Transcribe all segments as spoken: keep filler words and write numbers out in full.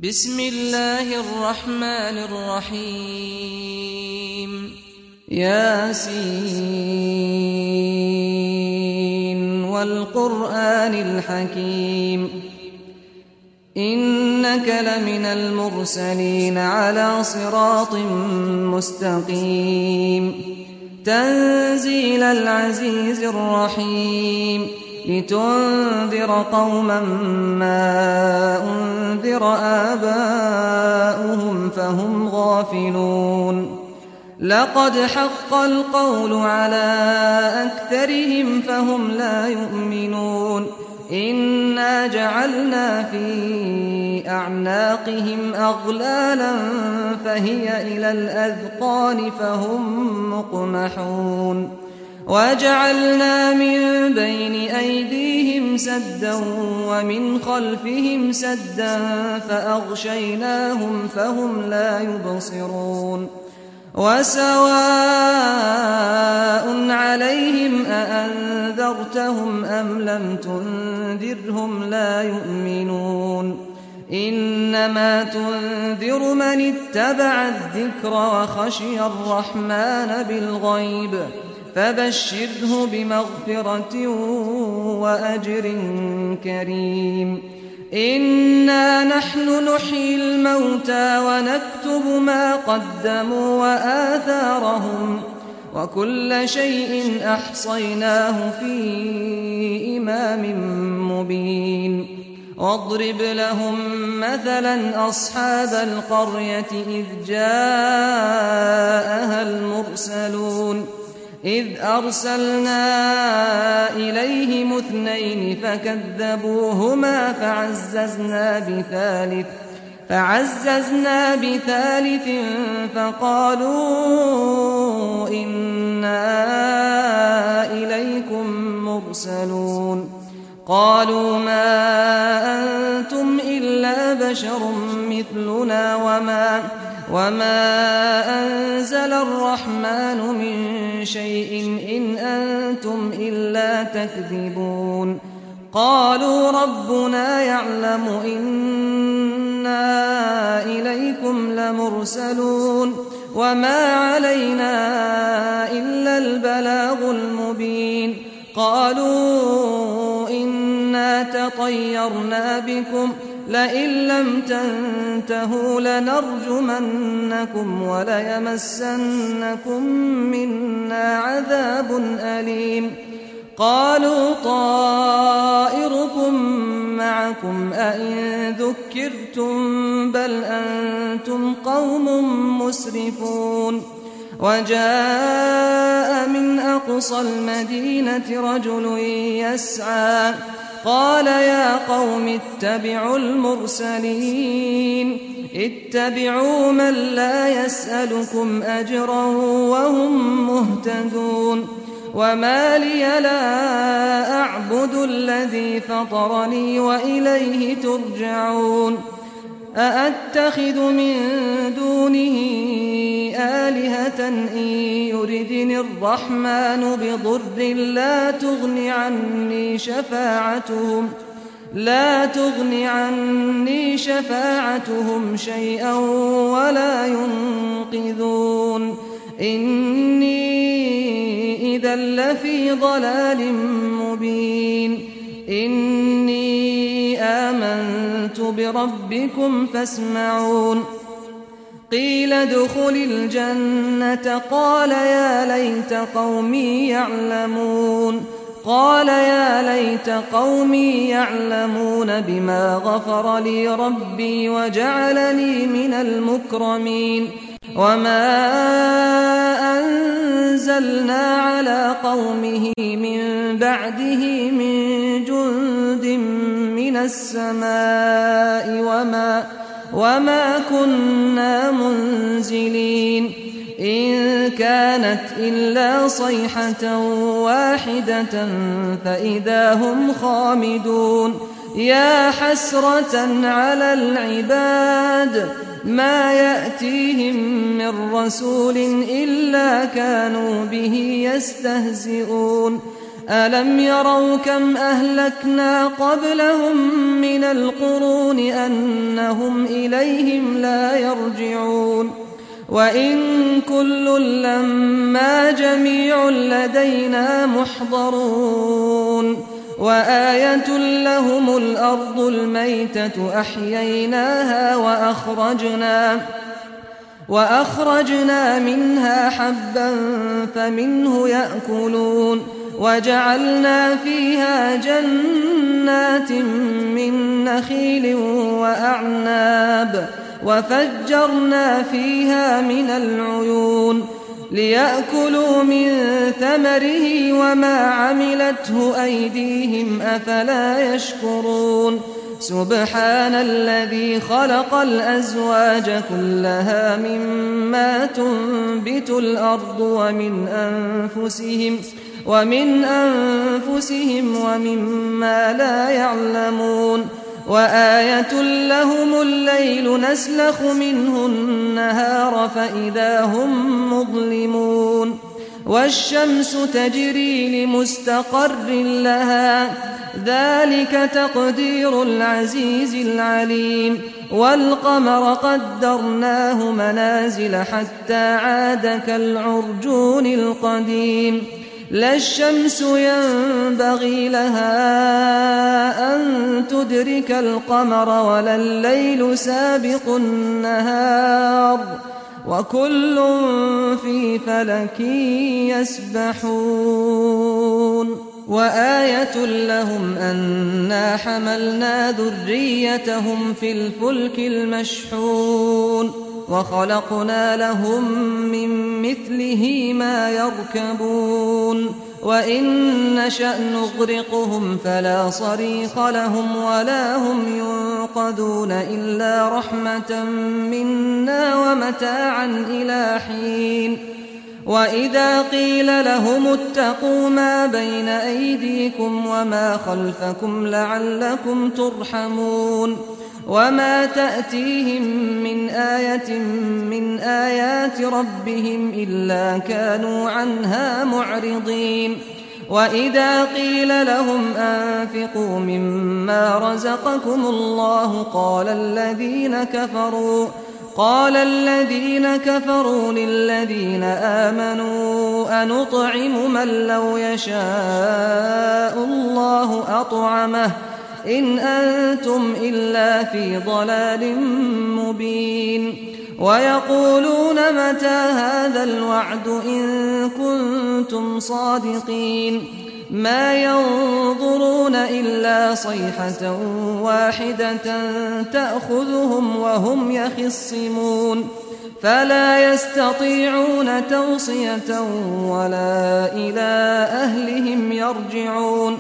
بسم الله الرحمن الرحيم ياسين والقرآن الحكيم إنك لمن المرسلين على صراط مستقيم تنزيل العزيز الرحيم لتنذر قوما ما أنذر آباؤهم فهم غافلون لقد حق القول على أكثرهم فهم لا يؤمنون إنا جعلنا في أعناقهم أغلالا فهي إلى الأذقان فهم مقمحون وجعلنا من بين أيديهم سدا ومن خلفهم سدا فأغشيناهم فهم لا يبصرون وسواء عليهم أأنذرتهم أم لم تنذرهم لا يؤمنون إنما تنذر من اتبع الذكر وخشي الرحمن بالغيب فبشره بمغفرة وأجر كريم إنا نحن نحيي الموتى ونكتب ما قدموا وآثارهم وكل شيء أحصيناه في إمام مبين واضرب لهم مثلا أصحاب القرية إذ جاءها المرسلون إذ أرسلنا إليهم اثنين فكذبوهما فعززنا بثالث فعززنا بثالث فقالوا إنا إليكم مرسلون قالوا ما أنتم إلا بشر مثلنا وما وما أنزل الرحمن من شيء إن أنتم إلا تكذبون قالوا ربنا يعلم إنا إليكم لمرسلون وما علينا إلا البلاغ المبين قالوا إنا تطيرنا بكم لئن لم تنتهوا لنرجمنكم وليمسنكم منا عذاب أليم قالوا طائركم معكم أئن ذكرتم بل أنتم قوم مسرفون وجاء من أقصى المدينة رجل يسعى قال يا قوم اتبعوا المرسلين اتبعوا من لا يسألكم أجرا وهم مهتدون وما لي لا أعبد الذي فطرني وإليه ترجعون أأتخذ من دونه آلهة إن يردني الرحمن بضر لا تغن عني شفاعتهم لا تغن عني شفاعتهم شيئا ولا ينقذون إني إذا لفي ضلال مبين إني آمنت بربكم فاسمعون قيل ادخل الجنة قال يا ليت قومي يعلمون قال يا ليت قومي يعلمون بما غفر لي ربي وجعلني من المكرمين وما أنزلنا على قومه من بعده من جند من السماء وما وما كنا منزلين إن كانت إلا صيحة واحدة فإذا هم خامدون يا حسرة على العباد ما يأتيهم من رسول إلا كانوا به يستهزئون ألم يروا كم أهلكنا قبلهم من القرون أنهم إليهم لا يرجعون وإن كل لما جميع لدينا محضرون وآية لهم الأرض الميتة أحييناها وأخرجنا وأخرجنا منها حبا فمنه يأكلون وجعلنا فيها جنات من نخيل وأعناب وفجرنا فيها من العيون ليأكلوا من ثمره وما عملته أيديهم أفلا يشكرون سبحان الذي خلق الأزواج كلها مما تنبت الأرض ومن أنفسهم ومن أنفسهم ومما لا يعلمون وآية لهم الليل نسلخ منه النهار فإذا هم مظلمون والشمس تجري لمستقر لها ذلك تقدير العزيز العليم والقمر قدرناه منازل حتى عاد كالعرجون القديم لا الشمس ينبغي لها أن تدرك القمر ولا الليل سابق النهار وكل في فلك يسبحون وآية لهم أنا حملنا ذريتهم في الفلك المشحون وخلقنا لهم من مثله ما يركبون وإن نشأ نغرقهم فلا صريخ لهم ولا هم ينقذون إلا رحمة منا ومتاعا إلى حين وإذا قيل لهم اتقوا ما بين أيديكم وما خلفكم لعلكم ترحمون وما تأتيهم من آية من آيات ربهم إلا كانوا عنها معرضين وإذا قيل لهم أنفقوا مما رزقكم الله قال الذين كفروا قال الذين كفروا للذين آمنوا أنطعم من لو يشاء الله أطعمه إن أنتم إلا في ضلال مبين ويقولون متى هذا الوعد إن كنتم صادقين ما ينظرون إلا صيحة واحدة تأخذهم وهم يخصمون فلا يستطيعون توصية ولا إلى أهلهم يرجعون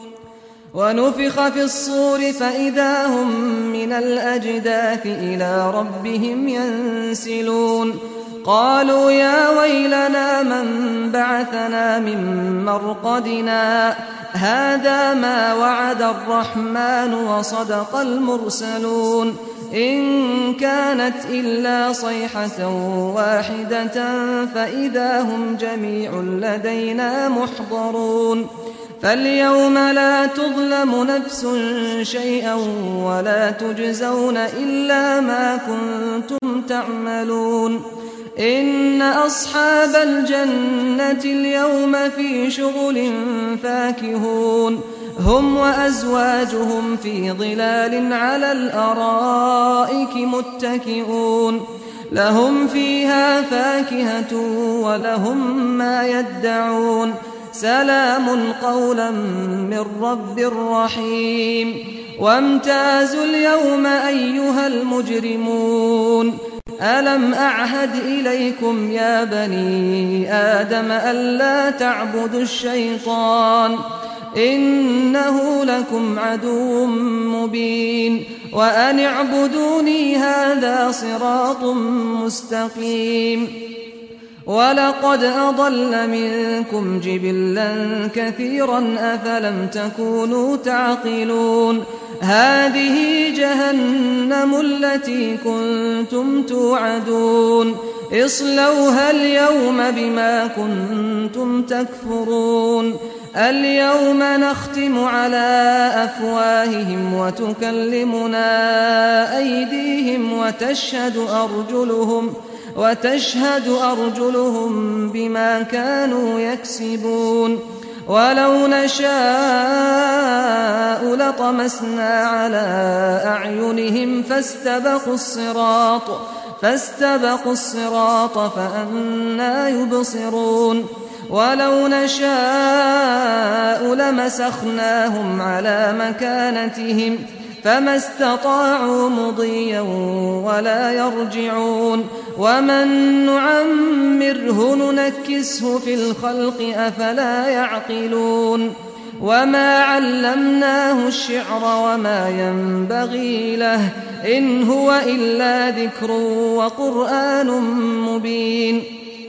ونفخ في الصور فإذا هم من الأجداث إلى ربهم ينسلون قالوا يا ويلنا من بعثنا من مرقدنا هذا ما وعد الرحمن وصدق المرسلون إن كانت إلا صيحة واحدة فإذا هم جميع لدينا محضرون فاليوم لا تظلم نفس شيئا ولا تجزون إلا ما كنتم تعملون إن أصحاب الجنة اليوم في شغل فاكهون هم وأزواجهم في ظلال على الأرائك متكئون لهم فيها فاكهة ولهم ما يدعون سلام قولا من رب رحيم وامتازوا اليوم أيها المجرمون ألم أعهد إليكم يا بني آدم ألا تعبدوا الشيطان إنه لكم عدو مبين وأن اعبدوني هذا صراط مستقيم ولقد أضل منكم جبلا كثيرا أفلم تكونوا تعقلون هذه جهنم التي كنتم توعدون اصلوها اليوم بما كنتم تكفرون اليوم نختم على أفواههم وتكلمنا أيديهم وتشهد أرجلهم وتشهد أرجلهم بما كانوا يكسبون ولو نشاء لطمسنا على أعينهم فاستبقوا الصراط فاستبقوا الصراط فأنى يبصرون ولو نشاء لمسخناهم على مكانتهم فما استطاعوا مضيا ولا يرجعون ومن نعمره ننكسه في الخلق أفلا يعقلون وما علمناه الشعر وما ينبغي له إن هو إلا ذكر وقرآن مبين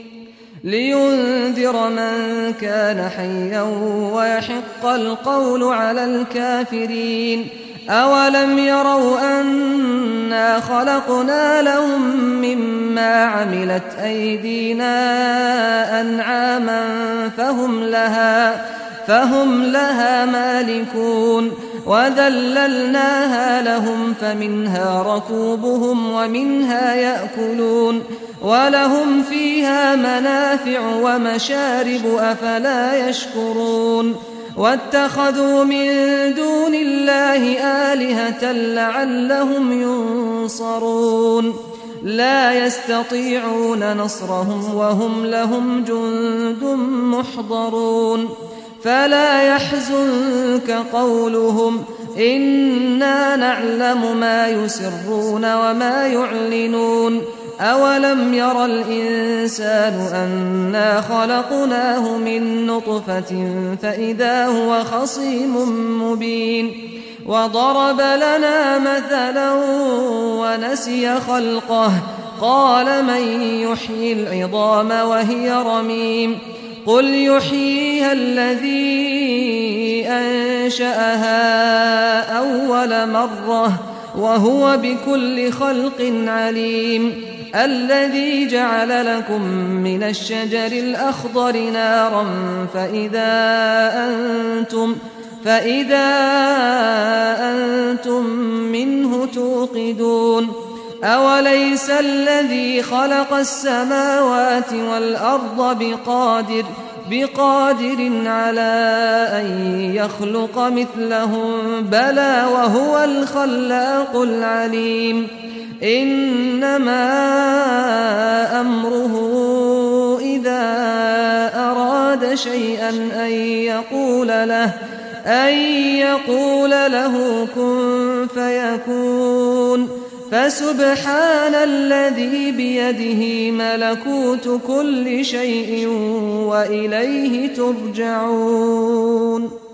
لينذر من كان حيا ويحق القول على الكافرين أولم يروا أنا خلقنا لهم مما عملت أيدينا أنعاما فهم لها فهم لها مالكون وذللناها لهم فمنها ركوبهم ومنها يأكلون ولهم فيها منافع ومشارب أفلا يشكرون واتخذوا من دون الله آلهة لعلهم ينصرون لا يستطيعون نصرهم وهم لهم جند محضرون فلا يحزنك قولهم إنا نعلم ما يسرون وما يعلنون أولم ير الإنسان أنا خلقناه من نطفة فإذا هو خصيم مبين وضرب لنا مثلا ونسي خلقه قال من يحيي العظام وهي رميم قل يحييها الذي أنشأها أول مرة وهو بكل خلق عليم الذي جعل لكم من الشجر الأخضر نارا فإذا أنتم فإذا أنتم منه توقدون أوليس الذي خلق السماوات والأرض بقادر بقادر على أن يخلق مثلهم بلى وهو الخلاق العليم إنما أمره إذا أراد شيئا أن يقول له أن يقول له كن فيكون فسبحان الذي بيده ملكوت كل شيء وإليه ترجعون.